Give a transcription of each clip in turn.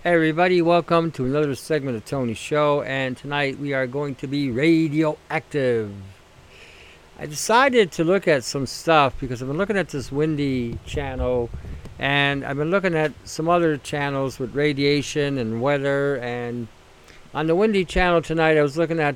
Hey everybody, welcome to another segment of Tony's Show, and tonight we are going to be radioactive. I decided to look at some stuff because I've been looking at this windy channel, and I've been looking at some other channels with radiation and weather, and on the windy channel tonight I was looking at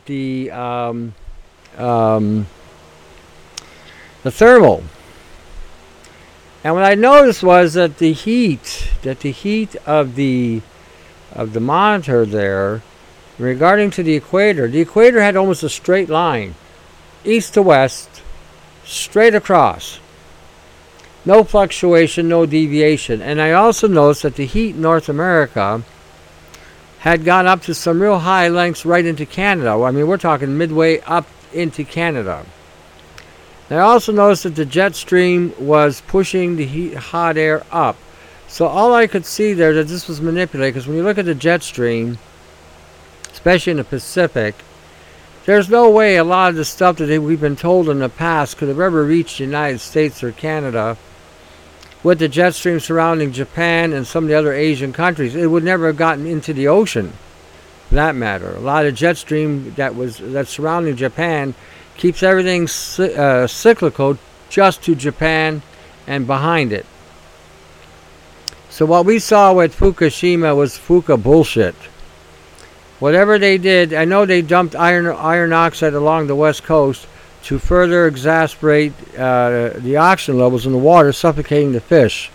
um, the thermal. And what I noticed was that the heat of the monitor there, regarding to the equator had almost a straight line, east to west, straight across. No fluctuation, no deviation. And I also noticed that the heat in North America had gone up to some real high lengths right into Canada. I mean, we're talking midway up into Canada. And I also noticed that the jet stream was pushing the hot air up. So all I could see there that this was manipulated, because when you look at the jet stream, especially in the Pacific, there's no way a lot of the stuff that we've been told in the past could have ever reached the United States or Canada with the jet stream surrounding Japan and some of the other Asian countries. It would never have gotten into the ocean, for that matter. A lot of jet stream that's surrounding Japan keeps everything cyclical just to Japan and behind it. So what we saw with Fukushima was Fuka bullshit. Whatever they did, I know they dumped iron oxide along the west coast to further exacerbate the oxygen levels in the water, suffocating the fish.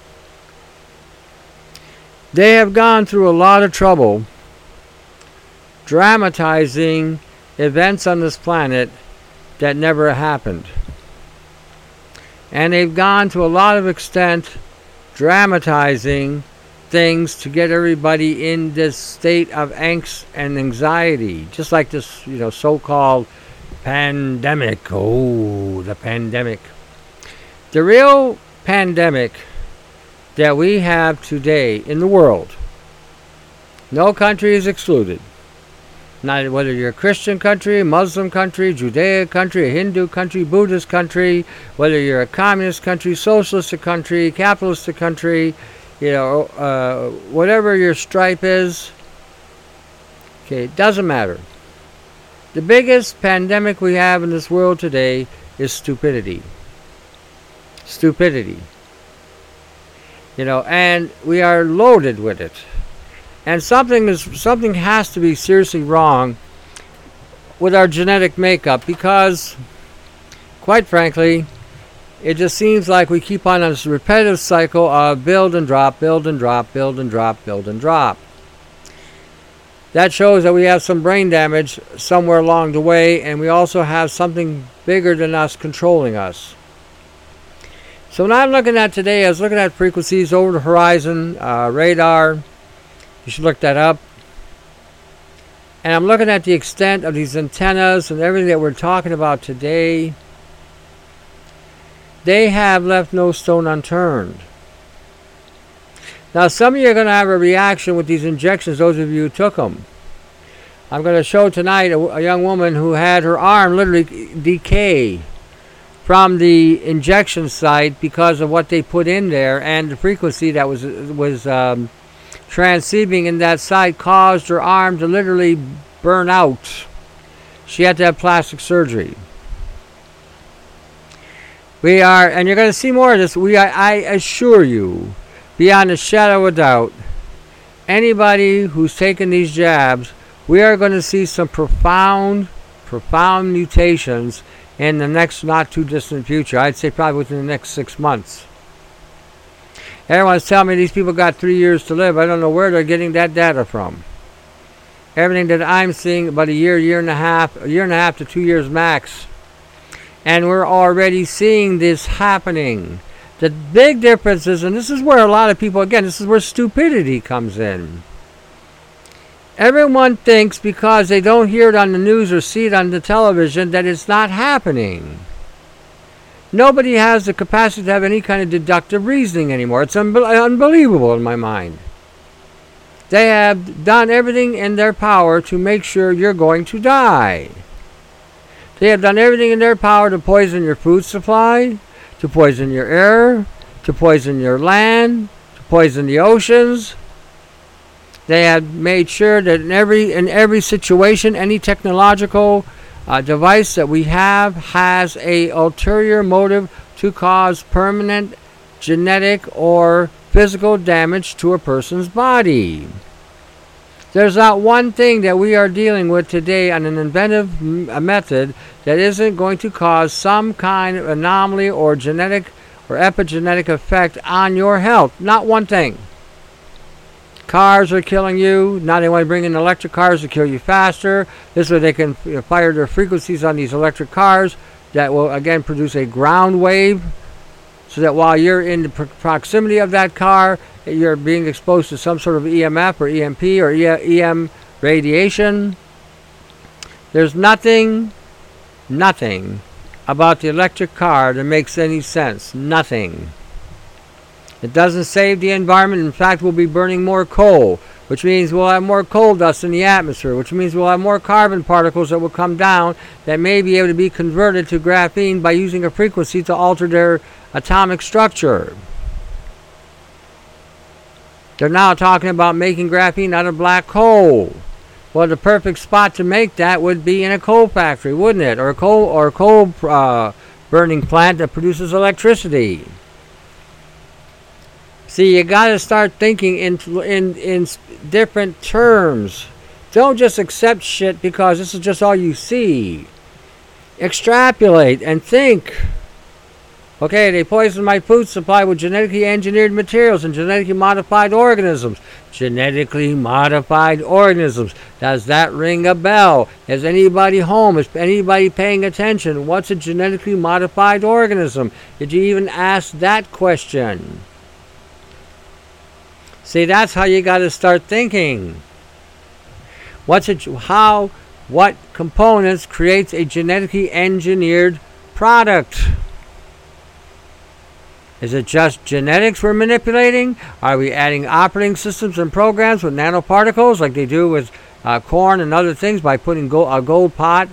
They have gone through a lot of trouble dramatizing events on this planet that never happened. And they've gone to a lot of extent dramatizing things to get everybody in this state of angst and anxiety, just like this, so-called pandemic. Oh, the pandemic. The real pandemic that we have today in the world, no country is excluded. Not whether you're a Christian country, Muslim country, Judaic country, a Hindu country, Buddhist country, whether you're a communist country, socialist country, capitalist country, whatever your stripe is, okay, it doesn't matter. The biggest pandemic we have in this world today is stupidity. Stupidity. And we are loaded with it. And something has to be seriously wrong with our genetic makeup, because, quite frankly, it just seems like we keep on this repetitive cycle of build and drop, build and drop, build and drop, build and drop. That shows that we have some brain damage somewhere along the way, and we also have something bigger than us controlling us. So when I'm looking at today, I was looking at frequencies over the horizon, radar. You should look that up. And I'm looking at the extent of these antennas and everything that we're talking about today. They have left no stone unturned. Now, some of you are going to have a reaction with these injections, those of you who took them. I'm going to show tonight a young woman who had her arm literally decay from the injection site because of what they put in there, and the frequency that was transceiving in that site caused her arm to literally burn out. She had to have plastic surgery. And you're going to see more of this. I assure you, beyond a shadow of a doubt, anybody who's taken these jabs, we are going to see some profound mutations in the next not too distant future. I'd say probably within the next 6 months. Everyone's telling me these people got 3 years to live. I don't know where they're getting that data from. Everything that I'm seeing, about a year and a half to 2 years max. And we're already seeing this happening. The big difference is, and this is where a lot of people, again, this is where stupidity comes in. Everyone thinks because they don't hear it on the news or see it on the television that it's not happening. Nobody has the capacity to have any kind of deductive reasoning anymore. It's unbelievable in my mind. They have done everything in their power to make sure you're going to die. They have done everything in their power to poison your food supply, to poison your air, to poison your land, to poison the oceans. They have made sure that in every situation, any technological device that we have has a ulterior motive to cause permanent genetic or physical damage to a person's body. There's not one thing that we are dealing with today on an inventive method that isn't going to cause some kind of anomaly or genetic or epigenetic effect on your health. Not one thing. Cars are killing you. Now they want to bring in electric cars to kill you faster. This way they can fire their frequencies on these electric cars that will again produce a ground wave, so that while you're in the proximity of that car, you're being exposed to some sort of EMF or EMP or EM radiation. There's nothing about the electric car that makes any sense. Nothing. It doesn't save the environment. In fact, we'll be burning more coal, which means we'll have more coal dust in the atmosphere, which means we'll have more carbon particles that will come down that may be able to be converted to graphene by using a frequency to alter their atomic structure. They're now talking about making graphene out of black coal. Well, the perfect spot to make that would be in a coal factory, wouldn't it? Or a coal burning plant that produces electricity. See, you got to start thinking in different terms. Don't just accept shit because this is just all you see. Extrapolate and think. Okay, they poisoned my food supply with genetically engineered materials and genetically modified organisms. Genetically modified organisms. Does that ring a bell? Is anybody home? Is anybody paying attention? What's a genetically modified organism? Did you even ask that question? See, that's how you got to start thinking. What components creates a genetically engineered product? Is it just genetics we're manipulating? Are we adding operating systems and programs with nanoparticles like they do with corn and other things by putting a gold pod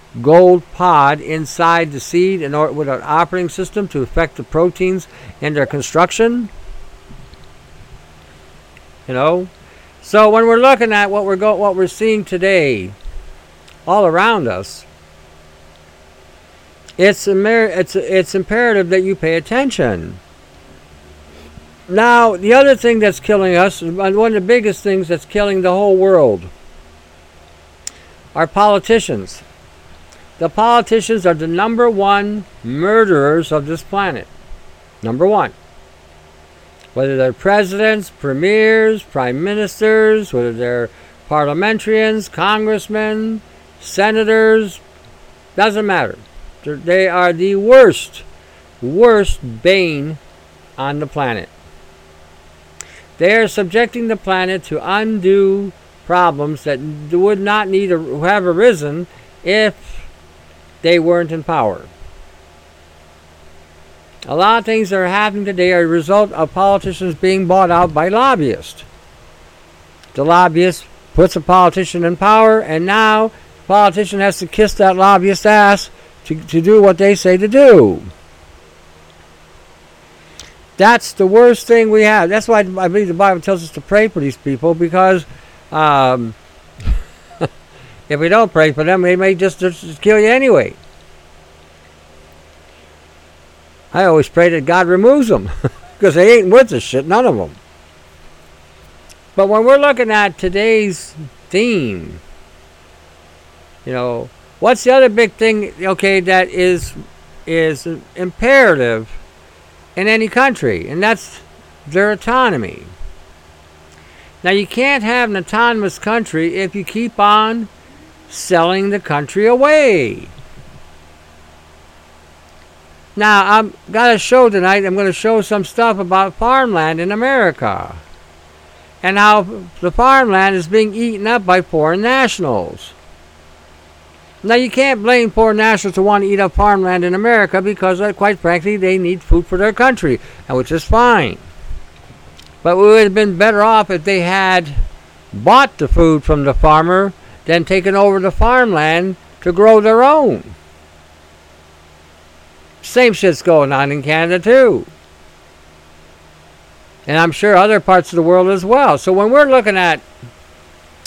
inside the seed with an operating system to affect the proteins and their construction? You know? So when we're looking at what we're seeing today all around us, it's imperative that you pay attention. Now, the other thing that's killing us, one of the biggest things that's killing the whole world, are politicians. The politicians are the number one murderers of this planet. Number one. Whether they're presidents, premiers, prime ministers, whether they're parliamentarians, congressmen, senators, doesn't matter. They are the worst bane on the planet. They are subjecting the planet to undue problems that would not need to have arisen if they weren't in power. A lot of things that are happening today are a result of politicians being bought out by lobbyists. The lobbyist puts a politician in power, and now the politician has to kiss that lobbyist's ass to do what they say to do. That's the worst thing we have. That's why I believe the Bible tells us to pray for these people, because if we don't pray for them, they may just kill you anyway. I always pray that God removes them, because they ain't worth the shit, none of them. But when we're looking at today's theme, you know, what's the other big thing, okay, that is imperative in any country? And that's their autonomy. Now, you can't have an autonomous country if you keep on selling the country away. Now, I've got a show tonight. I'm going to show some stuff about farmland in America and how the farmland is being eaten up by foreign nationals. Now, you can't blame foreign nationals to want to eat up farmland in America, because, quite frankly, they need food for their country, which is fine. But we would have been better off if they had bought the food from the farmer than taken over the farmland to grow their own. Same shit's going on in Canada too. And I'm sure other parts of the world as well. So when we're looking at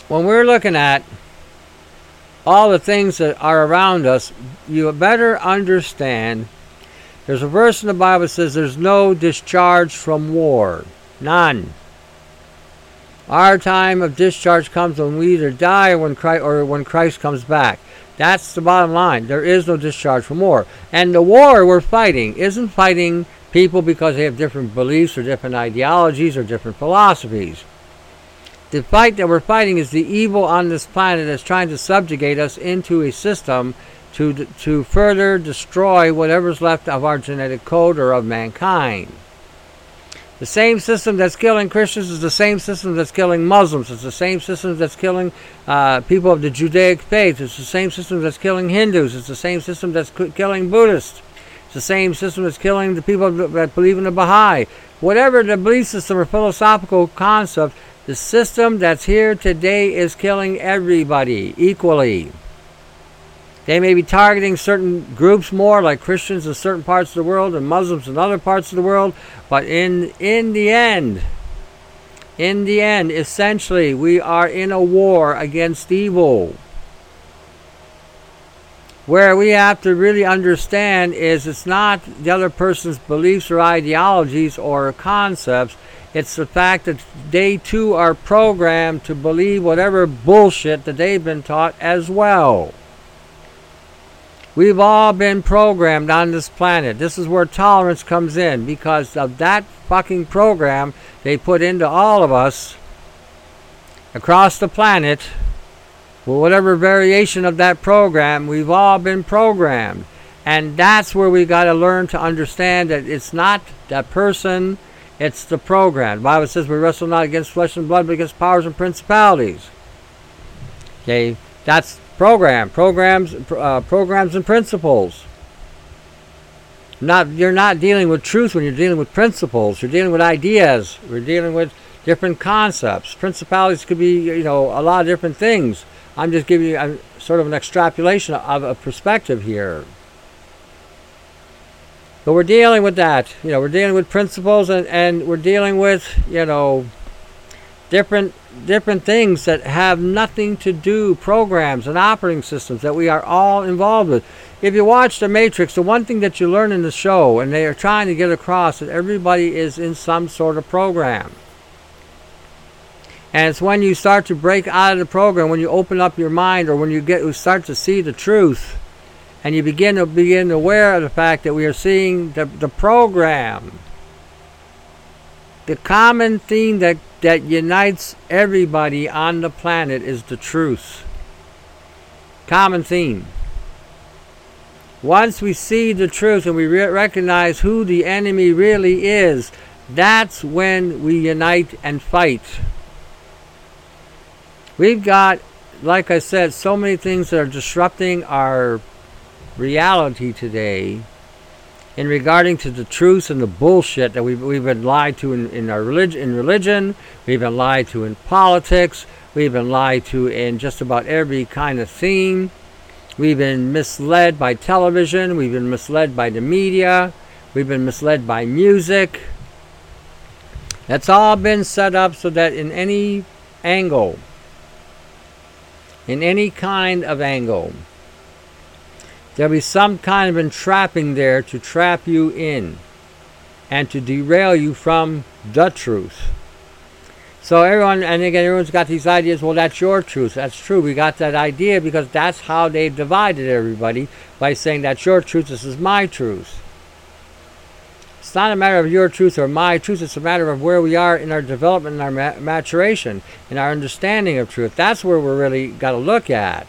when we're looking at all the things that are around us, you better understand there's a verse in the Bible that says there's no discharge from war. None. Our time of discharge comes when we either die or when Christ comes back. That's the bottom line. There is no discharge from war. And the war we're fighting isn't fighting people because they have different beliefs or different ideologies or different philosophies. The fight that we're fighting is the evil on this planet that's trying to subjugate us into a system to further destroy whatever's left of our genetic code or of mankind. The same system that's killing Christians is the same system that's killing Muslims. It's the same system that's killing people of the Judaic faith. It's the same system that's killing Hindus. It's the same system that's killing Buddhists. It's the same system that's killing the people that believe in the Baha'i. Whatever the belief system or philosophical concept, the system that's here today is killing everybody equally. They may be targeting certain groups more, like Christians in certain parts of the world and Muslims in other parts of the world. But in the end, essentially, we are in a war against evil. Where we have to really understand is it's not the other person's beliefs or ideologies or concepts. It's the fact that they too are programmed to believe whatever bullshit that they've been taught as well. We've all been programmed on this planet. This is where tolerance comes in, because of that fucking program they put into all of us across the planet. Well, whatever variation of that program, we've all been programmed. And that's where we got to learn to understand that it's not that person, it's the program. The Bible says we wrestle not against flesh and blood, but against powers and principalities. Okay, that's programs and principles. You're not dealing with truth when you're dealing with principles. You're dealing with ideas. We're dealing with different concepts. Principalities could be, a lot of different things. I'm just giving you sort of an extrapolation of a perspective here. But we're dealing with that. We're dealing with principles and we're dealing with, different things that have nothing to do, programs and operating systems that we are all involved with. If you watch The Matrix, the one thing that you learn in the show, and they are trying to get across, that everybody is in some sort of program. And it's when you start to break out of the program, when you open up your mind, or when you start to see the truth, and you begin aware of the fact that we are seeing the program. The common theme that unites everybody on the planet is the truth. Common theme. Once we see the truth and we recognize who the enemy really is, that's when we unite and fight. We've got, like I said, so many things that are disrupting our reality today in regarding to the truth and the bullshit that we've been lied to in our religion, we've been lied to in politics, we've been lied to in just about every kind of theme. We've been misled by television, we've been misled by the media, we've been misled by music. That's all been set up so that in any angle, in any kind of angle, there'll be some kind of entrapping there to trap you in and to derail you from the truth. So everyone's got these ideas, well, that's your truth. That's true. We got that idea because that's how they've divided everybody, by saying that's your truth, this is my truth. It's not a matter of your truth or my truth. It's a matter of where we are in our development, in our maturation, in our understanding of truth. That's where we're really got to look at.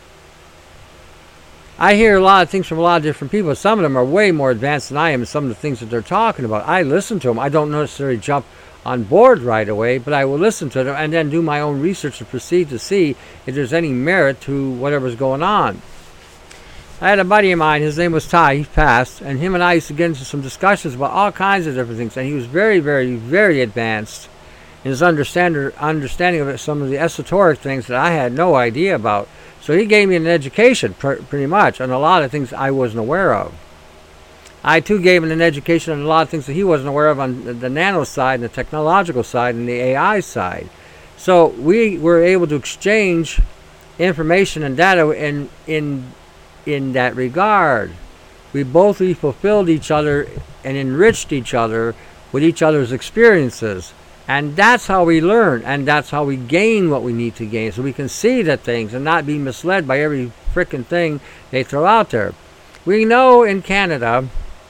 I hear a lot of things from a lot of different people. Some of them are way more advanced than I am in some of the things that they're talking about. I listen to them. I don't necessarily jump on board right away, but I will listen to them and then do my own research to proceed to see if there's any merit to whatever's going on. I had a buddy of mine, his name was Ty, he passed, and him and I used to get into some discussions about all kinds of different things, and he was very, very, very advanced in his understanding of some of the esoteric things that I had no idea about. So he gave me an education, pretty much, on a lot of things I wasn't aware of. I, too, gave him an education on a lot of things that he wasn't aware of on the nano side, and the technological side, and the AI side. So we were able to exchange information and data in that regard. We both fulfilled each other and enriched each other with each other's experiences. And that's how we learn, and that's how we gain what we need to gain, so we can see the things and not be misled by every frickin' thing they throw out there. We know in Canada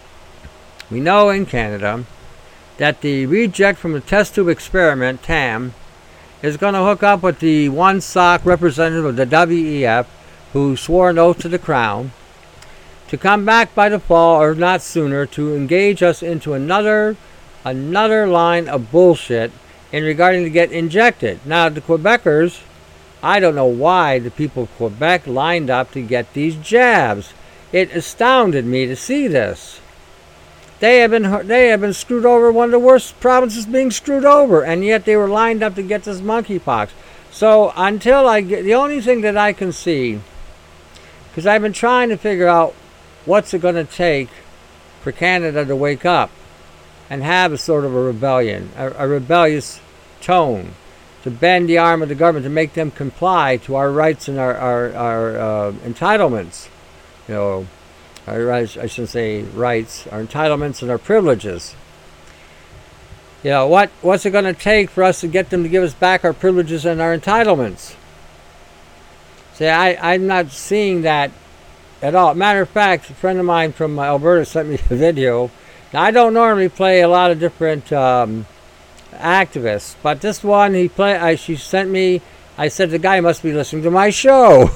that the reject from the test tube experiment, TAM, is going to hook up with the one sock representative of the WEF who swore an oath to the crown to come back by the fall or not sooner to engage us into another line of bullshit in regarding to get injected. Now, the Quebecers, I don't know why the people of Quebec lined up to get these jabs. It astounded me to see this. They have been screwed over, one of the worst provinces being screwed over, and yet they were lined up to get this monkeypox. So until I get, the only thing that I can see, because I've been trying to figure out what's it going to take for Canada to wake up and have a sort of a rebellion, a rebellious tone, to bend the arm of the government, to make them comply to our rights and our entitlements. You know, our rights, I shouldn't say rights, our entitlements and our privileges. You know, what's it going to take for us to get them to give us back our privileges and our entitlements? See, I'm not seeing that at all. Matter of fact, a friend of mine from Alberta sent me a video. Now, I don't normally play a lot of different activists, but this one she sent me. I said, the guy must be listening to my show.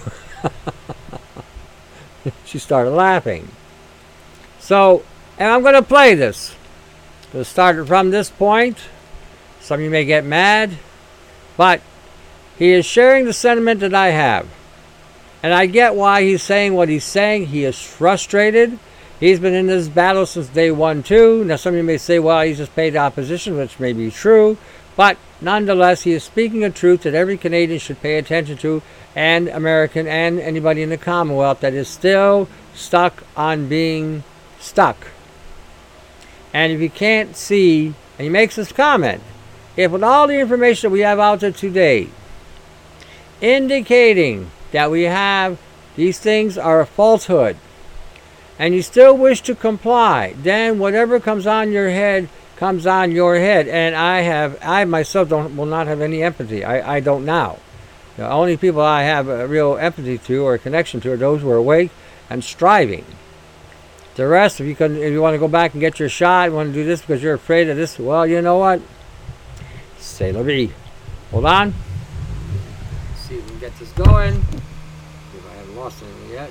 She started laughing. So, and I'm going to play this. We'll start it from this point. Some of you may get mad, but he is sharing the sentiment that I have. And I get why he's saying what he's saying. He is frustrated. He's been in this battle since day one, too. Now, some of you may say, well, he's just paid opposition, which may be true. But nonetheless, he is speaking a truth that every Canadian should pay attention to, and American, and anybody in the Commonwealth that is still stuck on being stuck. And if you can't see, and he makes this comment, if with all the information that we have out there today, indicating that we have these things are a falsehood, and you still wish to comply, then whatever comes on your head comes on your head. And I myself will not have any empathy. I don't now. The only people I have a real empathy to or a connection to are those who are awake and striving. The rest, if you want to go back and get your shot, want to do this because you're afraid of this, well, you know what? C'est la vie. Hold on. Let's see if we can get this going. See if I haven't lost anything yet.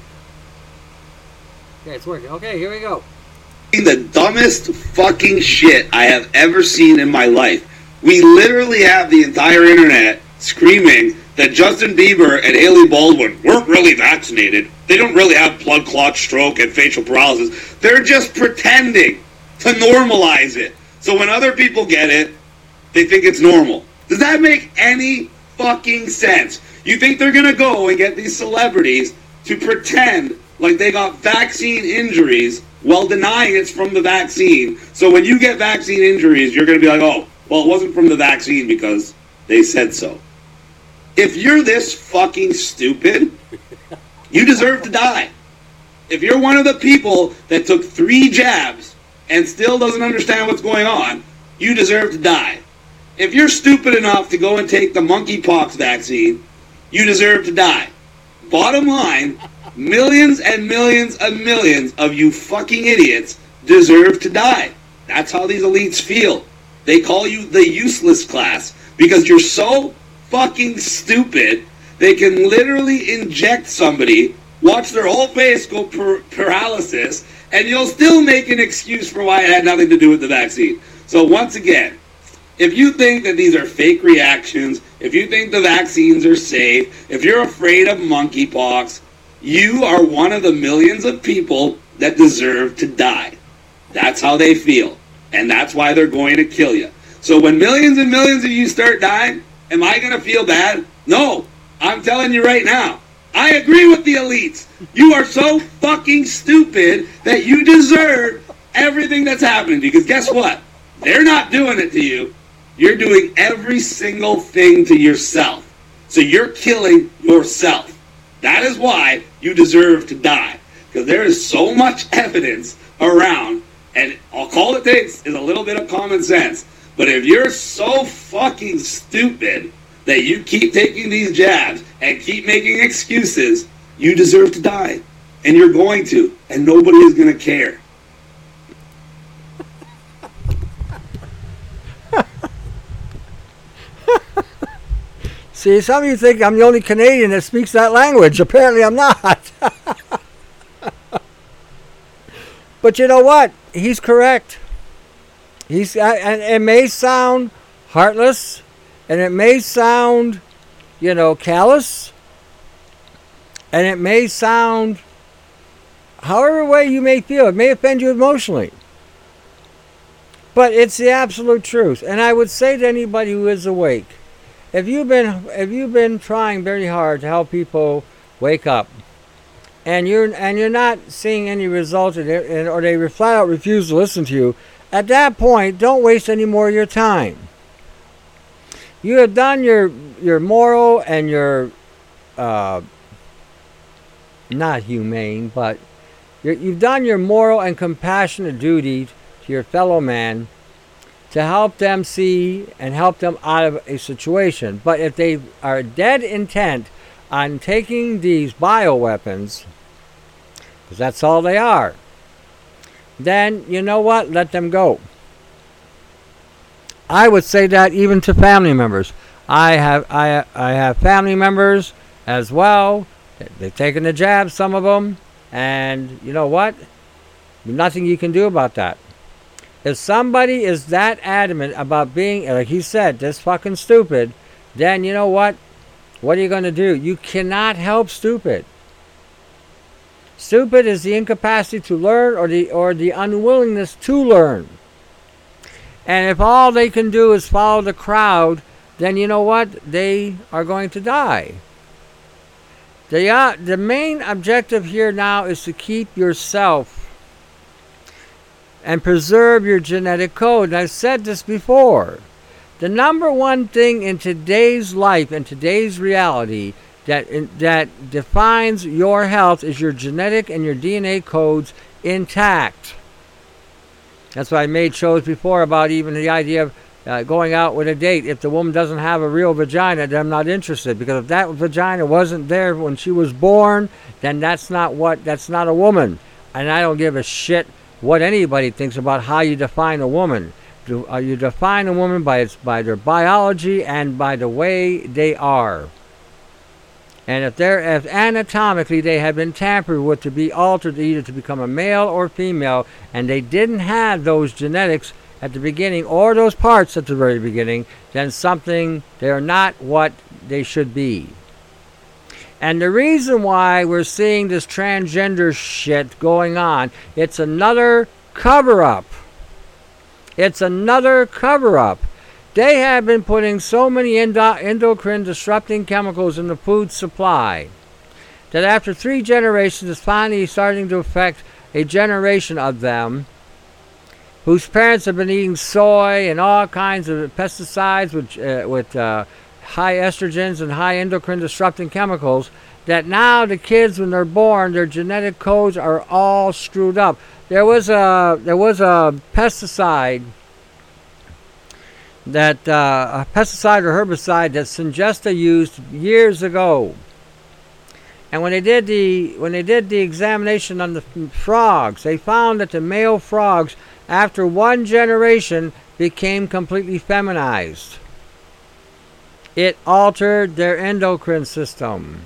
Okay, it's working. Okay, here we go. The dumbest fucking shit I have ever seen in my life. We literally have the entire internet screaming that Justin Bieber and Hailey Baldwin weren't really vaccinated. They don't really have blood clot, stroke, and facial paralysis. They're just pretending to normalize it. So when other people get it, they think it's normal. Does that make any fucking sense? You think they're gonna go and get these celebrities to pretend like they got vaccine injuries while denying it's from the vaccine? So when you get vaccine injuries, you're gonna be like, oh, well, it wasn't from the vaccine because they said so. If you're this fucking stupid, you deserve to die. If you're one of the people that took 3 jabs and still doesn't understand what's going on, you deserve to die. If you're stupid enough to go and take the monkeypox vaccine, you deserve to die. Bottom line, millions and millions and millions of you fucking idiots deserve to die. That's how these elites feel. They call you the useless class because you're so fucking stupid. They can literally inject somebody, watch their whole face go paralysis, and you'll still make an excuse for why it had nothing to do with the vaccine. So once again, if you think that these are fake reactions, if you think the vaccines are safe, if you're afraid of monkeypox, you are one of the millions of people that deserve to die. That's how they feel. And that's why they're going to kill you. So when millions and millions of you start dying, am I going to feel bad? No. I'm telling you right now. I agree with the elites. You are so fucking stupid that you deserve everything that's happening. Because guess what? They're not doing it to you. You're doing every single thing to yourself. So you're killing yourself. That is why you deserve to die. Because there is so much evidence around, and I'll call it this, is a little bit of common sense. But if you're so fucking stupid that you keep taking these jabs and keep making excuses, you deserve to die. And you're going to. And nobody is going to care. See, some of you think I'm the only Canadian that speaks that language. Apparently I'm not. But you know what? He's correct. And it may sound heartless, and it may sound, callous, and it may sound however way you may feel. It may offend you emotionally. But it's the absolute truth. And I would say to anybody who is awake, if you've been trying very hard to help people wake up, and you're not seeing any results, or they flat out refuse to listen to you, at that point, don't waste any more of your time. You have done your moral and your not humane, but you've done your moral and compassionate duty to your fellow man, to help them see and help them out of a situation. But if they are dead intent on taking these bioweapons, because that's all they are, then you know what? Let them go. I would say that even to family members. I have family members as well. They've taken the jab, some of them, and you know what? Nothing you can do about that. If somebody is that adamant about being, like he said, this fucking stupid, then you know what? What are you going to do? You cannot help stupid. Stupid is the incapacity to learn or the unwillingness to learn. And if all they can do is follow the crowd, then you know what? They are going to die. The main objective here now is to keep yourself and preserve your genetic code. And I've said this before. The number one thing in today's life and today's reality that defines your health is your genetic and your DNA codes intact. That's why I made shows before about even the idea of going out with a date. If the woman doesn't have a real vagina, then I'm not interested. Because if that vagina wasn't there when she was born, then that's not a woman. And I don't give a shit what anybody thinks about how you define a woman. You define a woman by their biology and by the way they are. And if anatomically they have been tampered with to be altered either to become a male or female, and they didn't have those genetics at the beginning or those parts at the very beginning, then they are not what they should be. And the reason why we're seeing this transgender shit going on, it's another cover-up. It's another cover-up. They have been putting so many endocrine disrupting chemicals in the food supply that after 3 generations, it's finally starting to affect a generation of them whose parents have been eating soy and all kinds of pesticides with high estrogens and high endocrine disrupting chemicals, that now the kids, when they're born, their genetic codes are all screwed up. There was a pesticide a pesticide or herbicide that Syngenta used years ago, and when they did the examination on the frogs, they found that the male frogs, after 1 generation, became completely feminized. It altered their endocrine system.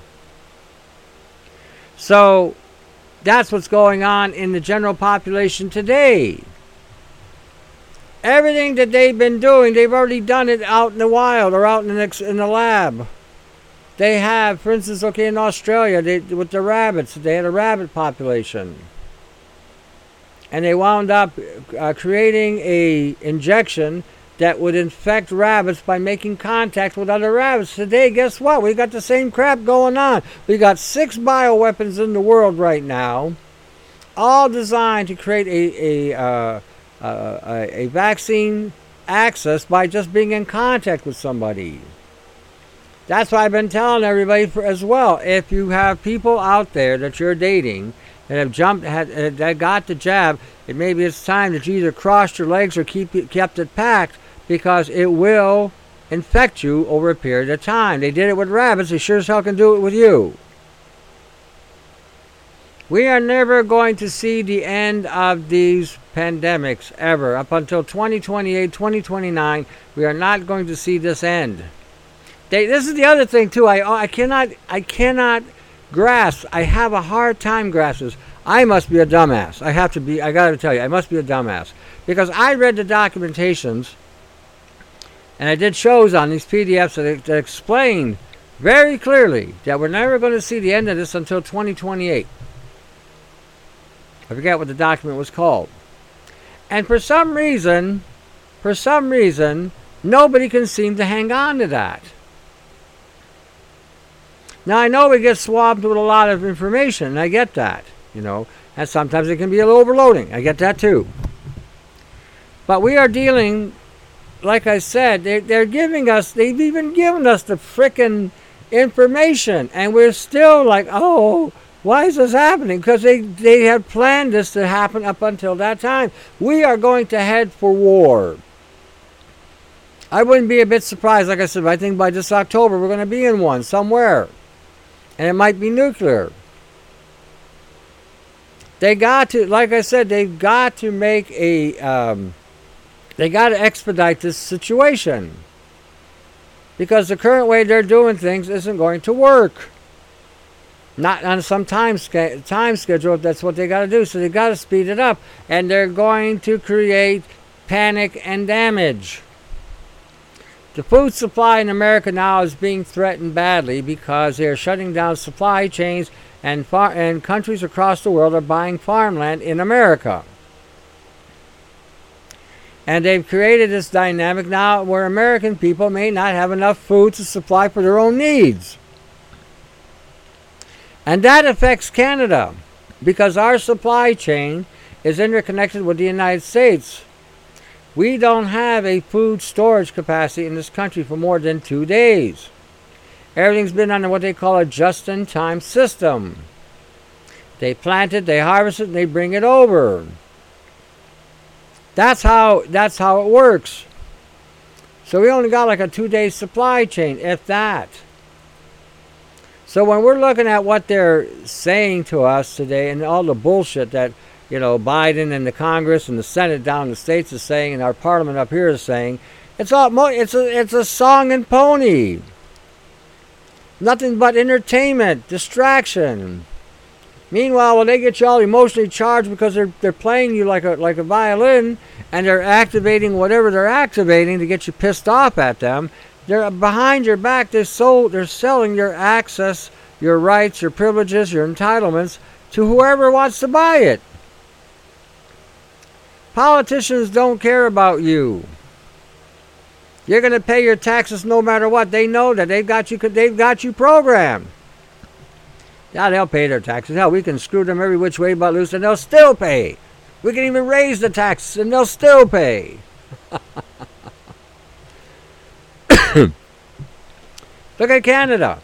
So that's what's going on in the general population today. Everything that they've been doing, they've already done it out in the wild or out in the lab. They have, for instance, in Australia, with the rabbits, they had a rabbit population. And they wound up creating a injection that would infect rabbits by making contact with other rabbits. Today, guess what? We got the same crap going on. We got 6 bioweapons in the world right now, all designed to create a vaccine access by just being in contact with somebody. That's why I've been telling everybody as well. If you have people out there that you're dating that have that got the jab, maybe it's time that you either crossed your legs or kept it packed, because it will infect you over a period of time. They did it with rabbits. They sure as hell can do it with you. We are never going to see the end of these pandemics ever. Up until 2028, 2029, we are not going to see this end. This is the other thing too. I cannot grasp. I have a hard time grasping this. I must be a dumbass. I got to tell you, I must be a dumbass, because I read the documentations and I did shows on these PDFs that explained very clearly that we're never going to see the end of this until 2028. I forget what the document was called. And for some reason, nobody can seem to hang on to that. Now, I know we get swamped with a lot of information, and I get that, and sometimes it can be a little overloading. I get that too. But we are dealing, like I said, they've even given us the frickin' information, and we're still like, oh, why is this happening? Because they had planned this to happen up until that time. We are going to head for war. I wouldn't be a bit surprised, like I said, I think by this October we're going to be in one somewhere. And it might be nuclear. They got to, like I said, they've got to make they got to expedite this situation. Because the current way they're doing things isn't going to work. Not on some time schedule, if that's what they got to do. So they got to speed it up. And they're going to create panic and damage. The food supply in America now is being threatened badly because they are shutting down supply chains, and countries across the world are buying farmland in America. And they've created this dynamic now where American people may not have enough food to supply for their own needs. And that affects Canada because our supply chain is interconnected with the United States. We don't have a food storage capacity in this country for more than 2 days. Everything's been under what they call a just-in-time system. They plant it, they harvest it, and they bring it over. That's how it works. So we only got like a 2-day supply chain, if that. So when we're looking at what they're saying to us today and all the bullshit that Biden and the Congress and the Senate down in the States is saying, and our Parliament up here is saying, it's a song and pony. Nothing but entertainment, distraction. Meanwhile, when they get you all emotionally charged because they're playing you like a violin, and they're activating whatever they're activating to get you pissed off at them, they're behind your back. They're selling your access, your rights, your privileges, your entitlements to whoever wants to buy it. Politicians don't care about you. You're going to pay your taxes no matter what. They know that they've got you programmed. Yeah, they'll pay their taxes. Hell, we can screw them every which way but loose, and they'll still pay. We can even raise the taxes, and they'll still pay. Look at Canada.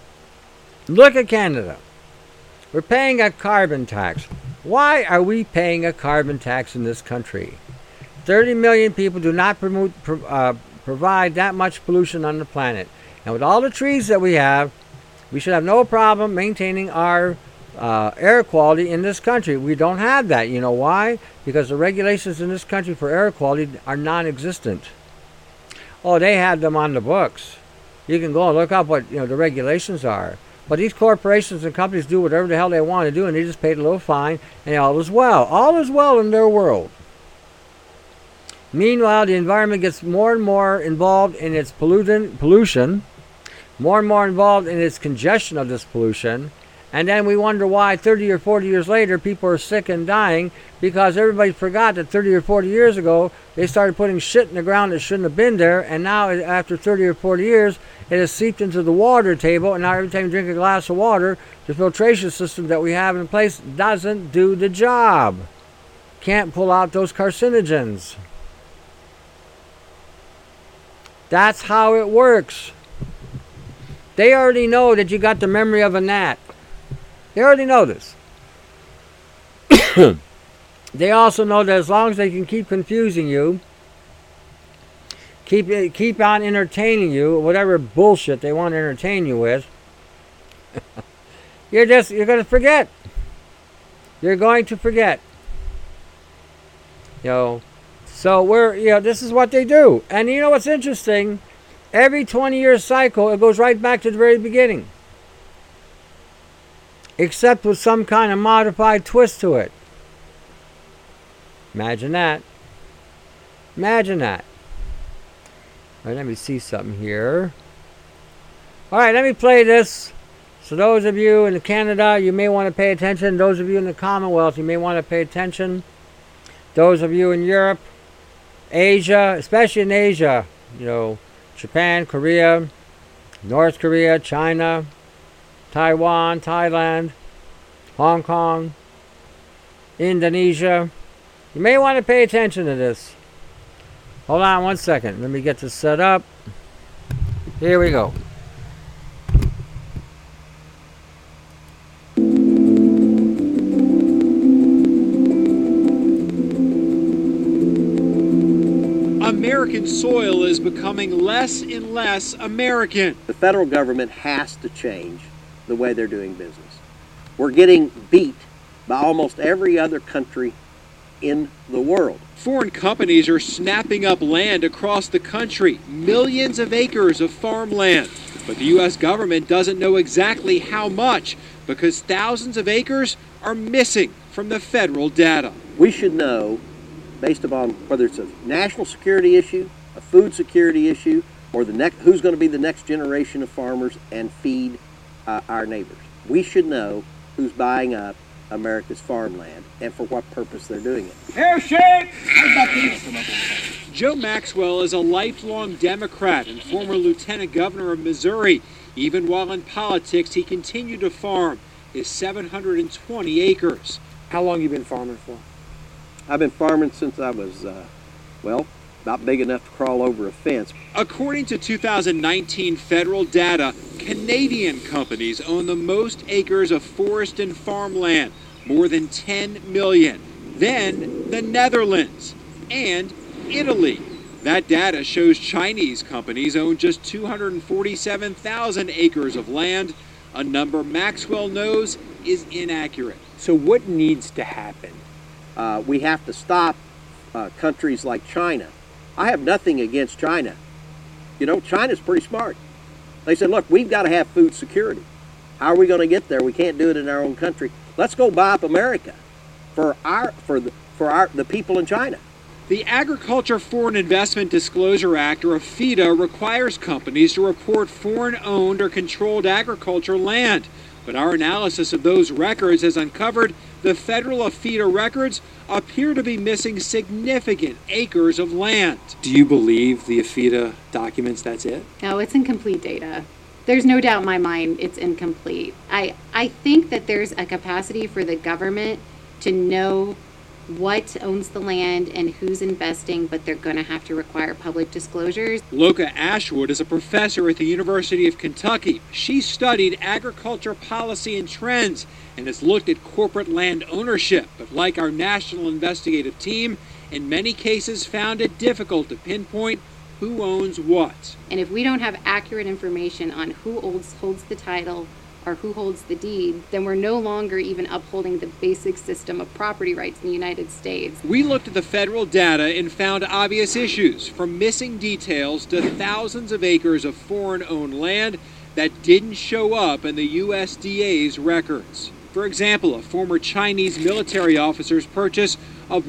We're paying a carbon tax. Why are we paying a carbon tax in this country? 30 million people do not provide that much pollution on the planet. And with all the trees that we have, we should have no problem maintaining our air quality in this country. We don't have that. You know why? Because the regulations in this country for air quality are non-existent. Oh, they have them on the books. You can go and look up what the regulations are. But these corporations and companies do whatever the hell they want to do, and they just paid a little fine, and all is well. All is well in their world. Meanwhile, the environment gets more and more involved in its pollution, more and more involved in its congestion of this pollution, and then we wonder why 30 or 40 years later people are sick and dying, because everybody forgot that 30 or 40 years ago they started putting shit in the ground that shouldn't have been there, and now after 30 or 40 years it has seeped into the water table, and now every time you drink a glass of water, the filtration system that we have in place doesn't do the job. Can't pull out those carcinogens. That's how it works. They already know that you got the memory of a gnat. They already know this. They also know that as long as they can keep confusing you, keep on entertaining you, whatever bullshit they want to entertain you with, you're going to forget. You're going to forget. So this is what they do. And you know what's interesting? Every 20-year cycle, it goes right back to the very beginning. Except with some kind of modified twist to it. Imagine that. Imagine that. All right, let me see something here. All right, let me play this. So those of you in Canada, you may want to pay attention. Those of you in the Commonwealth, you may want to pay attention. Those of you in Europe, Asia, especially in Asia, Japan, Korea, North Korea, China, Taiwan, Thailand, Hong Kong, Indonesia. You may want to pay attention to this. Hold on one second. Let me get this set up. Here we go. American soil is becoming less and less American. The federal government has to change the way they're doing business. We're getting beat by almost every other country in the world. Foreign companies are snapping up land across the country, millions of acres of farmland. But the U.S. government doesn't know exactly how much because thousands of acres are missing from the federal data. We should know, based upon whether it's a national security issue, a food security issue, or who's going to be the next generation of farmers and feed our neighbors. We should know who's buying up America's farmland and for what purpose they're doing it. Airship! Joe Maxwell is a lifelong Democrat and former lieutenant governor of Missouri. Even while in politics, he continued to farm his 720 acres. How long you been farming for? I've been farming since I was, about big enough to crawl over a fence. According to 2019 federal data, Canadian companies own the most acres of forest and farmland, more than 10 million. Then the Netherlands and Italy. That data shows Chinese companies own just 247,000 acres of land, a number Maxwell knows is inaccurate. So what needs to happen? We have to stop countries like China. I have nothing against China. China's pretty smart. They said, look, we've got to have food security. How are we going to get there? We can't do it in our own country. Let's go buy up America for the people in China. The Agriculture Foreign Investment Disclosure Act, or AFIDA, requires companies to report foreign-owned or controlled agriculture land. But our analysis of those records has uncovered the federal AFIDA records appear to be missing significant acres of land. Do you believe the AFIDA documents that's it? No, it's incomplete data. There's no doubt in my mind it's incomplete. I think that there's a capacity for the government to know what owns the land and who's investing, but they're going to have to require public disclosures. Loka Ashwood is a professor at the University of Kentucky. She studied agriculture policy and trends and has looked at corporate land ownership, but like our national investigative team, in many cases found it difficult to pinpoint who owns what. And if we don't have accurate information on who holds the title or who holds the deed, then we're no longer even upholding the basic system of property rights in the United States. We looked at the federal data and found obvious issues, from missing details to thousands of acres of foreign-owned land that didn't show up in the USDA's records. For example, a former Chinese military officer's purchase of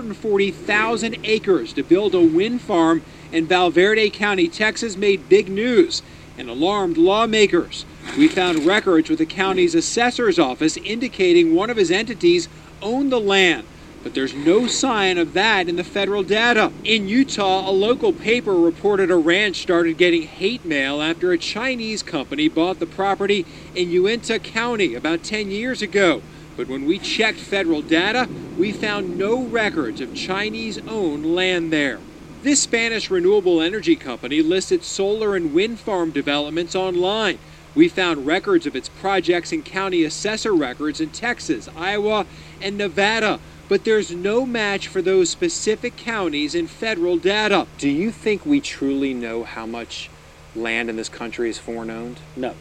140,000 acres to build a wind farm in Valverde County, Texas, made big news and alarmed lawmakers. We found records with the county's assessor's office indicating one of his entities owned the land, but there's no sign of that in the federal data. In Utah, a local paper reported a ranch started getting hate mail after a Chinese company bought the property in Uintah County about 10 years ago. But when we checked federal data, we found no records of Chinese-owned land there. This Spanish renewable energy company listed solar and wind farm developments online. We found records of its projects in county assessor records in Texas, Iowa, and Nevada, but there's no match for those specific counties in federal data. Do you think we truly know how much land in this country is foreign owned? No.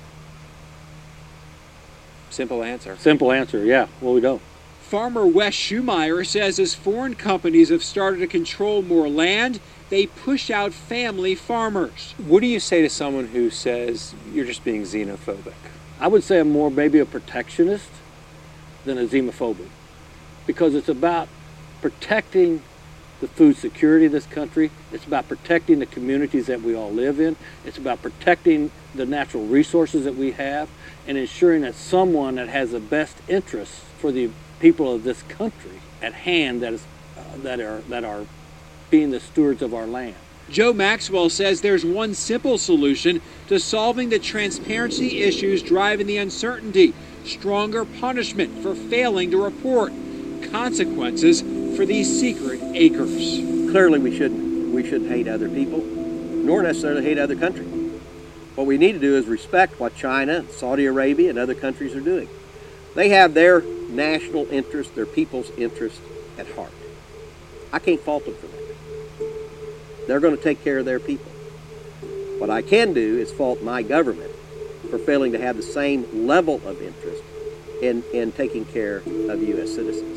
Simple answer. Simple answer, yeah. Well, we don't. Farmer Wes Schumeyer says as foreign companies have started to control more land, they push out family farmers. What do you say to someone who says you're just being xenophobic? I would say I'm more maybe a protectionist than a xenophobic, because it's about protecting the food security of this country. It's about protecting the communities that we all live in. It's about protecting the natural resources that we have and ensuring that someone that has the best interests for the people of this country at hand that are being the stewards of our land. Joe Maxwell says there's one simple solution to solving the transparency issues driving the uncertainty: stronger punishment for failing to report, consequences for these secret acres. Clearly we shouldn't hate other people, nor necessarily hate other countries. What we need to do is respect what China, Saudi Arabia, and other countries are doing. They have their national interest, their people's interest at heart. I can't fault them for that. They're going to take care of their people. What I can do is fault my government for failing to have the same level of interest in taking care of U.S. citizens.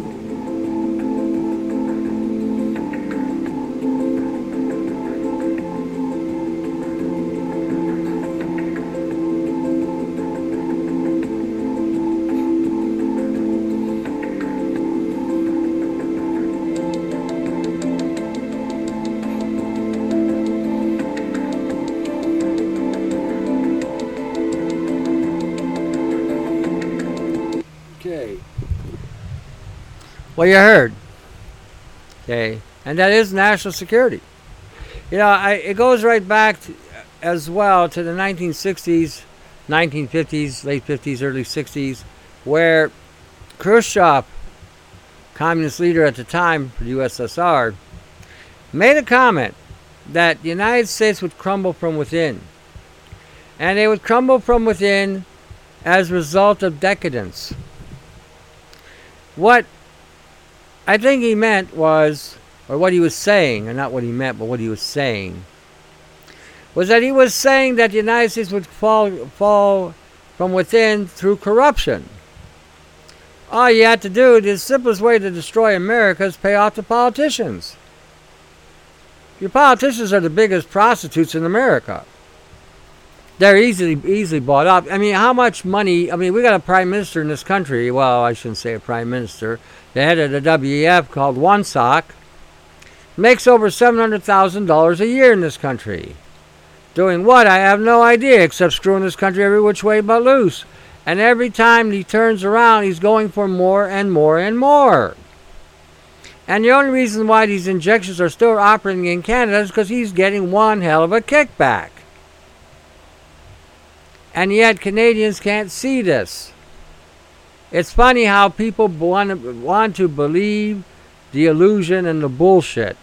Well, you heard. Okay. And that is national security. You know, it goes right back as well to the 1960s, 1950s, late 50s, early 60s, where Khrushchev, communist leader at the time for the USSR, made a comment that the United States would crumble from within. And they would crumble from within as a result of decadence. What I think he meant was, or what he was saying, and not what he meant, but what he was saying, was that he was saying that the United States would fall from within through corruption. All you had to do, the simplest way to destroy America is pay off the politicians. Your politicians are the biggest prostitutes in America. They're easily bought up. I mean, how much money? I mean, we got a prime minister in this country. Well, I shouldn't say a prime minister. The head of the WEF, called Wonsak, makes over $700,000 a year in this country. Doing what? I have no idea, except screwing this country every which way but loose. And every time he turns around, he's going for more and more and more. And the only reason why these injections are still operating in Canada is because he's getting one hell of a kickback. And yet Canadians can't see this. It's funny how people want to believe the illusion and the bullshit.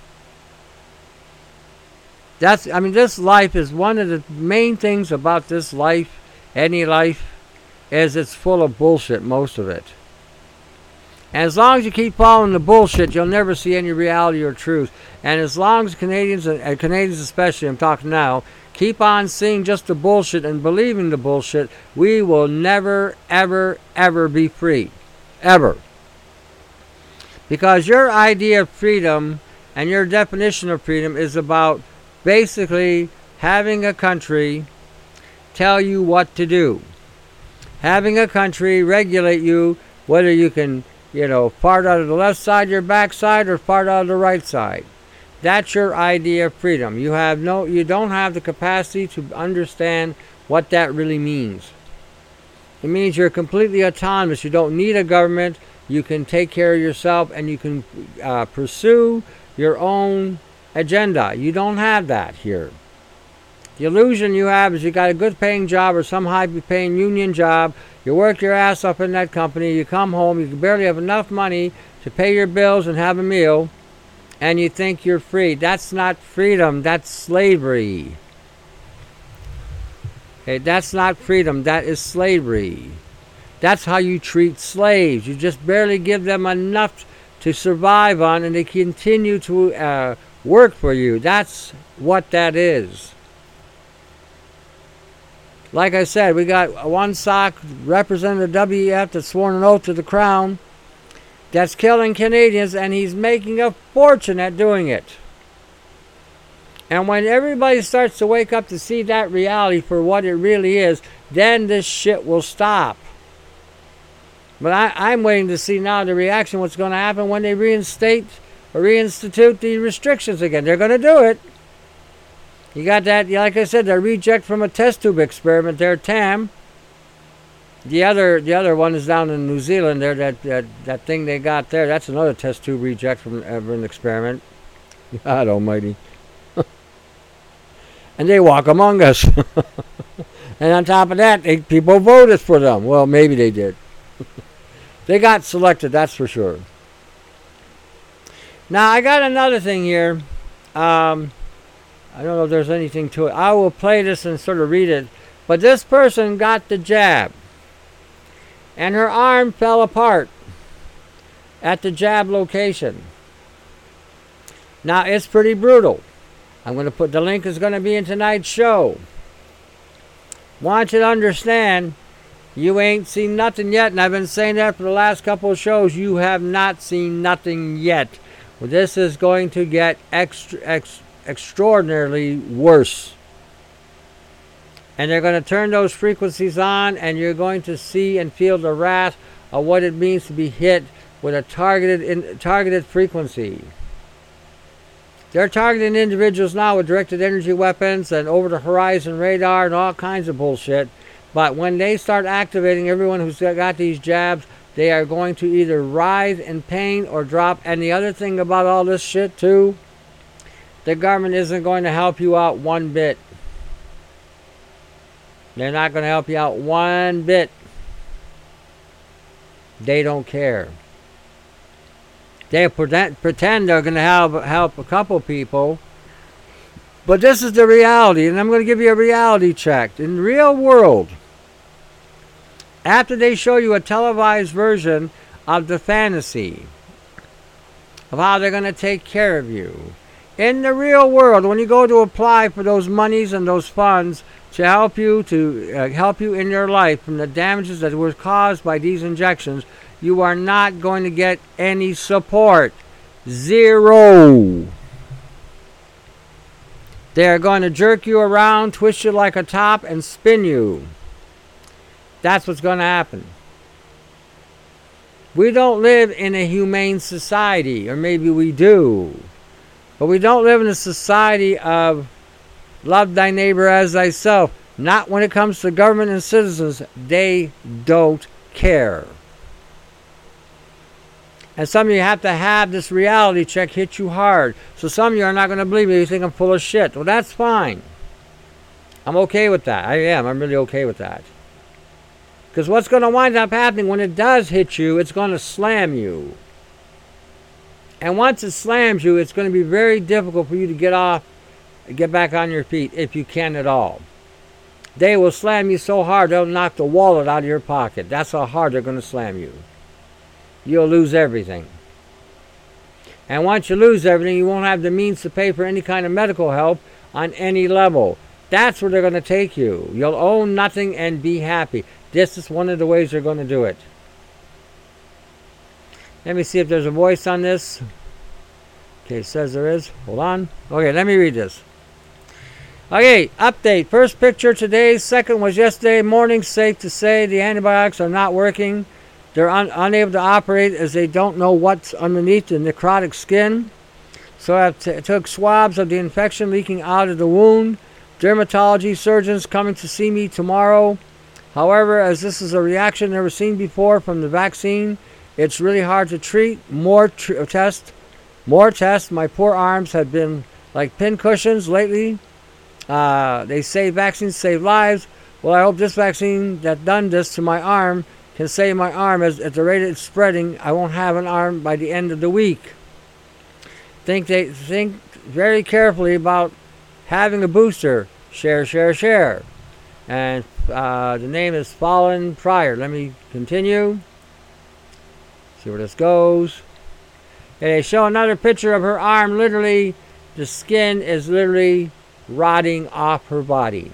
This life is one of the main things about this life, any life, is it's full of bullshit, most of it. And as long as you keep following the bullshit, you'll never see any reality or truth. And as long as Canadians, and Canadians especially, I'm talking now, keep on seeing just the bullshit and believing the bullshit, we will never, ever, ever be free. Ever. Because your idea of freedom and your definition of freedom is about basically having a country tell you what to do. Having a country regulate you, whether you can, fart out of the left side of your backside or fart out of the right side. That's your idea of freedom. You don't have the capacity to understand what that really means. It means you're completely autonomous. You don't need a government. You can take care of yourself and you can pursue your own agenda. You don't have that here. The illusion you have is you got a good paying job or some high paying union job. You work your ass up in that company. You come home. You can barely have enough money to pay your bills and have a meal. and you think you're free. That's not freedom, that's slavery. Okay, that's not freedom, that is slavery. That's how you treat slaves. You just barely give them enough to survive on, and they continue to work for you. That's what that is. Like I said, we got one sock Representative WEF that's sworn an oath to the crown that's killing Canadians, and he's making a fortune at doing it. And when everybody starts to wake up to see that reality for what it really is, then this shit will stop. But I'm waiting to see now the reaction, what's going to happen when they reinstitute the restrictions again. They're going to do it. You got that, like I said, the reject from a test tube experiment there, TAM. The other one is down in New Zealand there, that thing they got there. That's another test tube reject from an experiment. God almighty. And they walk among us. And on top of that, people voted for them. Well, maybe they did. They got selected, that's for sure. Now, I got another thing here. I don't know if there's anything to it. I will play this and sort of read it. But this person got the jab, and her arm fell apart at the jab location. Now, it's pretty brutal. I'm going to put, the link is going to be in tonight's show. Want you to understand, you ain't seen nothing yet, and I've been saying that for the last couple of shows. You have not seen nothing yet. Well, this is going to get extraordinarily worse. And they're going to turn those frequencies on, and you're going to see and feel the wrath of what it means to be hit with a targeted frequency. They're targeting individuals now with directed energy weapons and over-the-horizon radar and all kinds of bullshit. But when they start activating everyone who's got these jabs, they are going to either writhe in pain or drop. And the other thing about all this shit, too, the government isn't going to help you out one bit. They're not going to help you out one bit. They don't care. They pretend they're going to help a couple people. But this is the reality, and I'm going to give you a reality check. In the real world, after they show you a televised version of the fantasy of how they're going to take care of you, in the real world, when you go to apply for those monies and those funds to help you in your life from the damages that were caused by these injections, you are not going to get any support. Zero. They are going to jerk you around, twist you like a top, and spin you. That's what's going to happen. We don't live in a humane society, or maybe we do. But we don't live in a society of love thy neighbor as thyself. Not when it comes to government and citizens. They don't care. And some of you have to have this reality check hit you hard. So some of you are not going to believe me. You think I'm full of shit. Well, that's fine. I'm okay with that. I am. I'm really okay with that. Because what's going to wind up happening when it does hit you, it's going to slam you. And once it slams you, it's going to be very difficult for you to get back on your feet, if you can at all. They will slam you so hard, they'll knock the wallet out of your pocket. That's how hard they're going to slam you. You'll lose everything. And once you lose everything, you won't have the means to pay for any kind of medical help on any level. That's where they're going to take you. You'll own nothing and be happy. This is one of the ways they're going to do it. Let me see if there's a voice on this. Okay, it says there is. Hold on. Okay, let me read this. Okay, update. First picture today. Second was yesterday morning. Safe to say the antibiotics are not working. They're unable to operate as they don't know what's underneath the necrotic skin. So I took swabs of the infection leaking out of the wound. Dermatology surgeons coming to see me tomorrow. However, as this is a reaction never seen before from the vaccine, it's really hard to treat. More tests. My poor arms have been like pin cushions lately. They say vaccines save lives. Well, I hope this vaccine that done this to my arm can save my arm. As at the rate it's spreading, I won't have an arm by the end of the week. think very carefully about having a booster. Share, share, share. And the name is Fallen Pryor. Let me continue. See where this goes. And they show another picture of her arm. Literally, the skin is literally rotting off her body.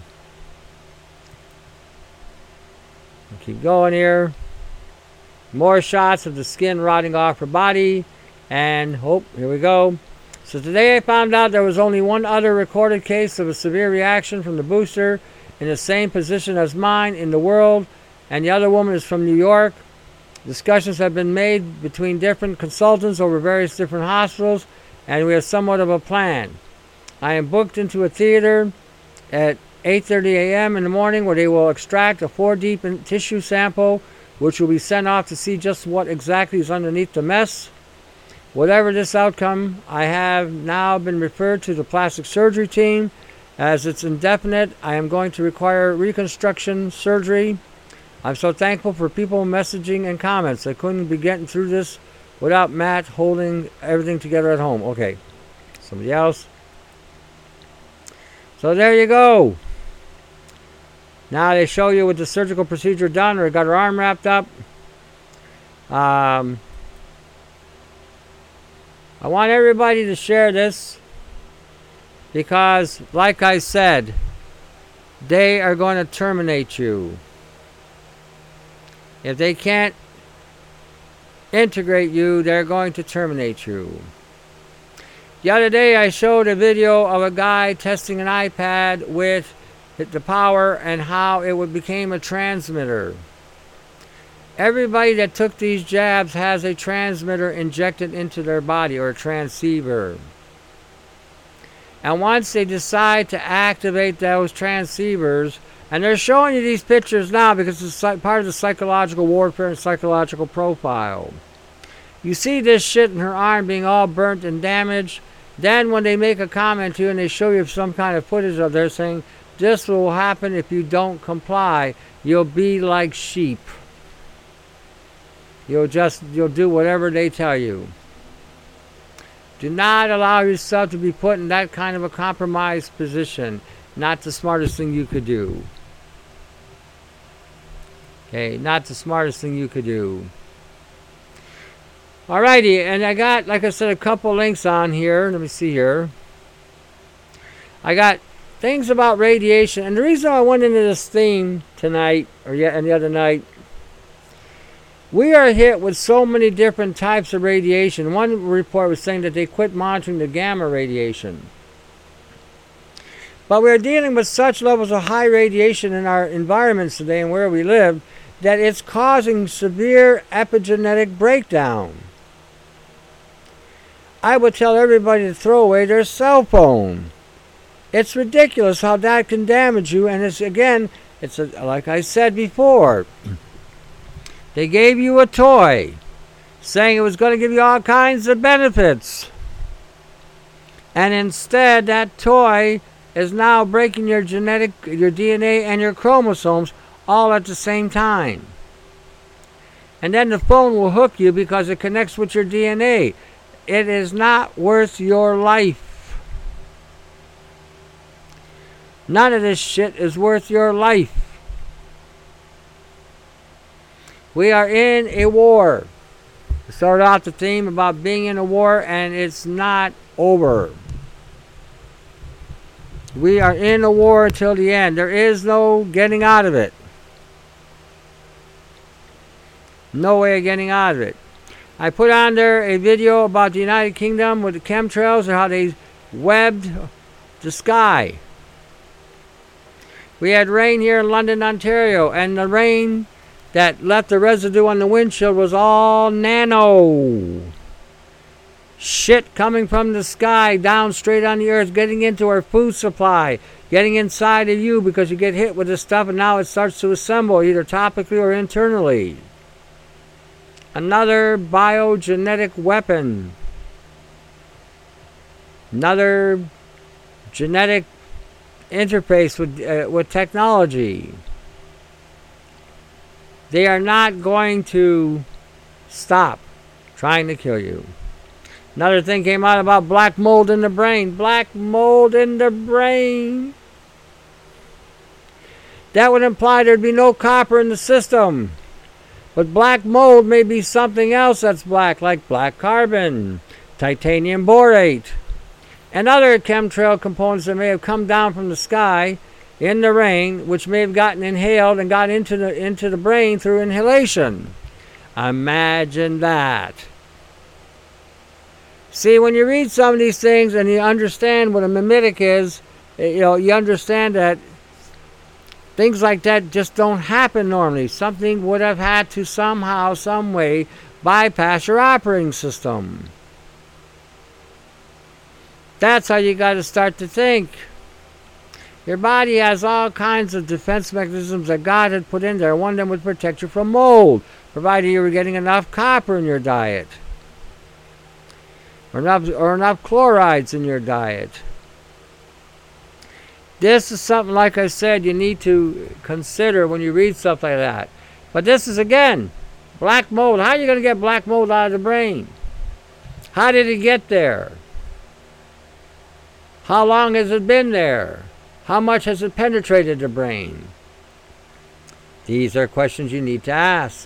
I'll keep going here. More shots of the skin rotting off her body. And, here we go. So today I found out there was only one other recorded case of a severe reaction from the booster in the same position as mine in the world. And the other woman is from New York. Discussions have been made between different consultants over various different hospitals. And we have somewhat of a plan. I am booked into a theater at 8:30 a.m. in the morning where they will extract a 4-deep tissue sample which will be sent off to see just what exactly is underneath the mess. Whatever this outcome, I have now been referred to the plastic surgery team. As it's indefinite, I am going to require reconstruction surgery. I'm so thankful for people messaging and comments. I couldn't be getting through this without Matt holding everything together at home. Okay, somebody else. So there you go. Now they show you with the surgical procedure done, or got her arm wrapped up. I want everybody to share this because, like I said, they are going to terminate you. If they can't integrate you, they're going to terminate you. The other day I showed a video of a guy testing an iPad with the power and how it became a transmitter. Everybody that took these jabs has a transmitter injected into their body, or a transceiver. And once they decide to activate those transceivers, and they're showing you these pictures now because it's part of the psychological warfare and psychological profile. You see this shit in her arm being all burnt and damaged. Then when they make a comment to you and they show you some kind of footage of they're saying, this will happen if you don't comply. You'll be like sheep. You'll do whatever they tell you. Do not allow yourself to be put in that kind of a compromised position. Not the smartest thing you could do. Okay, not the smartest thing you could do. Alrighty, and I got, like I said, a couple links on here. Let me see here. I got things about radiation, and the reason I went into this theme tonight, and the other night, we are hit with so many different types of radiation. One report was saying that they quit monitoring the gamma radiation. But we're dealing with such levels of high radiation in our environments today and where we live that it's causing severe epigenetic breakdown. I would tell everybody to throw away their cell phone. It's ridiculous how that can damage you, and like I said before, they gave you a toy saying it was going to give you all kinds of benefits. And instead, that toy is now breaking your DNA and your chromosomes all at the same time. And then the phone will hook you because it connects with your DNA. It is not worth your life. None of this shit is worth your life. We are in a war. We started off the theme about being in a war, and it's not over. We are in a war until the end. There is no getting out of it. No way of getting out of it. I put on there a video about the United Kingdom with the chemtrails and how they webbed the sky. We had rain here in London, Ontario, and the rain that left the residue on the windshield was all nano. Shit coming from the sky down straight on the earth, getting into our food supply, getting inside of you because you get hit with this stuff and now it starts to assemble either topically or internally. Another biogenetic weapon. Another genetic interface with technology. They are not going to stop trying to kill you. Another thing came out about black mold in the brain. Black mold in the brain. That would imply there'd be no copper in the system. But black mold may be something else that's black, like black carbon, titanium borate, and other chemtrail components that may have come down from the sky in the rain, which may have gotten inhaled and got into the brain through inhalation. Imagine that. See, when you read some of these things and you understand what a mimetic is, you understand that things like that just don't happen normally. Something would have had to somehow, some way, bypass your operating system. That's how you got to start to think. Your body has all kinds of defense mechanisms that God had put in there. One of them would protect you from mold, provided you were getting enough copper in your diet, or enough chlorides in your diet. This is something, like I said, you need to consider when you read stuff like that. But this is, again, black mold. How are you going to get black mold out of the brain? How did it get there? How long has it been there? How much has it penetrated the brain? These are questions you need to ask.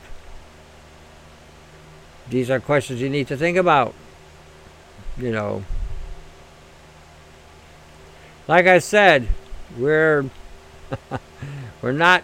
These are questions you need to think about. Like I said, we're no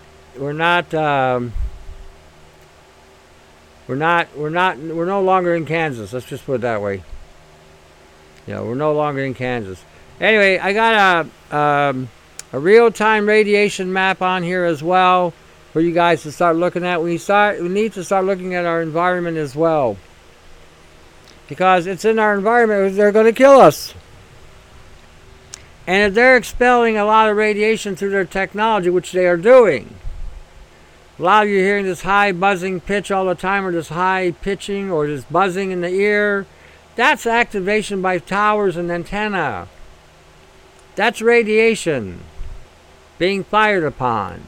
longer in Kansas. Let's just put it that way. We're no longer in Kansas. Anyway, I got a real-time radiation map on here as well for you guys to start looking at. We need to start looking at our environment as well, because it's in our environment. They're going to kill us. And if they're expelling a lot of radiation through their technology, which they are doing, a lot of you are hearing this high buzzing pitch all the time, or this high pitching, or this buzzing in the ear. That's activation by towers and antenna. That's radiation being fired upon.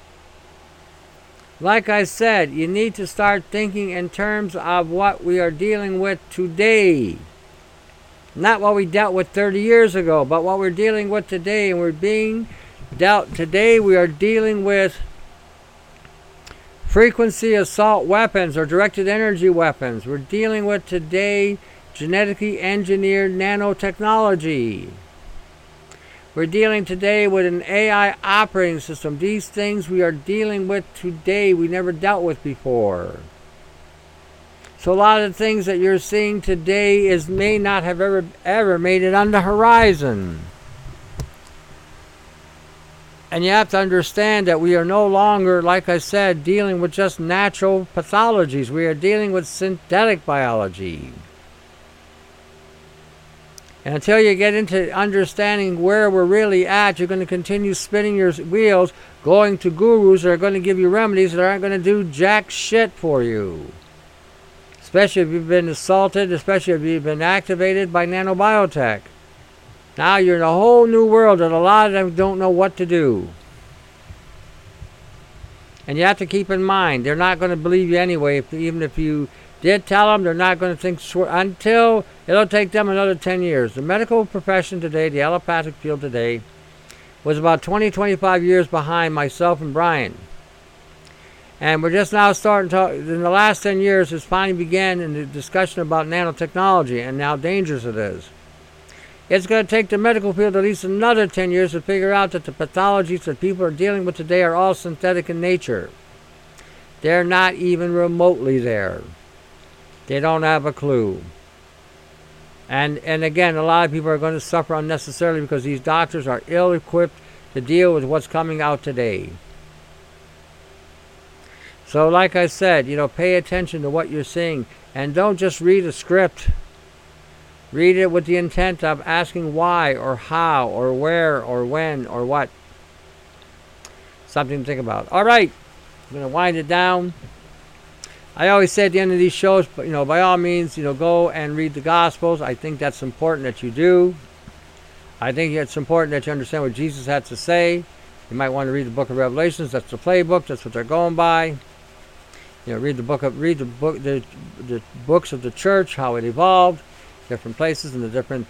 Like I said, you need to start thinking in terms of what we are dealing with today. Not what we dealt with 30 years ago, but what we're dealing with today. And we're being dealt today, we are dealing with frequency assault weapons or directed energy weapons. We're dealing with today genetically engineered nanotechnology. We're dealing today with an AI operating system. These things we are dealing with today we never dealt with before. So a lot of the things that you're seeing today may not have ever made it on the horizon. And you have to understand that we are no longer, like I said, dealing with just natural pathologies. We are dealing with synthetic biology. And until you get into understanding where we're really at, you're going to continue spinning your wheels, going to gurus that are going to give you remedies that aren't going to do jack shit for you. Especially if you've been assaulted, especially if you've been activated by nanobiotech. Now you're in a whole new world that a lot of them don't know what to do. And you have to keep in mind, they're not going to believe you anyway. Even if you did tell them, they're not going to think until it'll take them another 10 years. The medical profession today, the allopathic field today, was about 20-25 years behind myself and Brian. And we're just now starting to, in the last 10 years, it's finally began in the discussion about nanotechnology and how dangerous it is. It's going to take the medical field at least another 10 years to figure out that the pathologies that people are dealing with today are all synthetic in nature. They're not even remotely there. They don't have a clue. And again, a lot of people are going to suffer unnecessarily because these doctors are ill-equipped to deal with what's coming out today. So like I said, pay attention to what you're seeing. And don't just read a script. Read it with the intent of asking why or how or where or when or what. Something to think about. All right. I'm going to wind it down. I always say at the end of these shows, by all means, go and read the Gospels. I think that's important that you do. I think it's important that you understand what Jesus had to say. You might want to read the book of Revelations. That's the playbook. That's what they're going by. Read the books of the church, how it evolved. different places and the different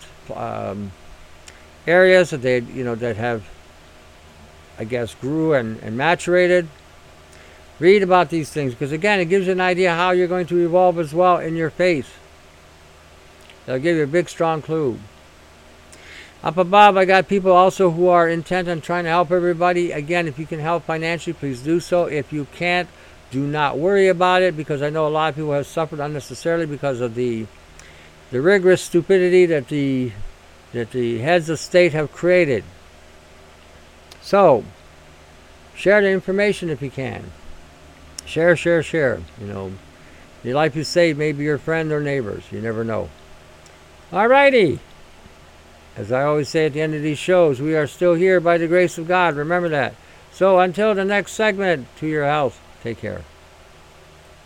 areas that they, that have, I guess, grew and maturated. Read about these things, because again, it gives you an idea how you're going to evolve as well in your faith. It'll give you a big, strong clue. Up above, I got people also who are intent on trying to help everybody. Again, if you can help financially, please do so. If you can't, do not worry about it, because I know a lot of people have suffered unnecessarily because of the rigorous stupidity that the heads of state have created. So, share the information if you can. Share. Your life you save may be your friend or neighbors. You never know. Alrighty. As I always say at the end of these shows, we are still here by the grace of God. Remember that. So until the next segment, to your health. Take care.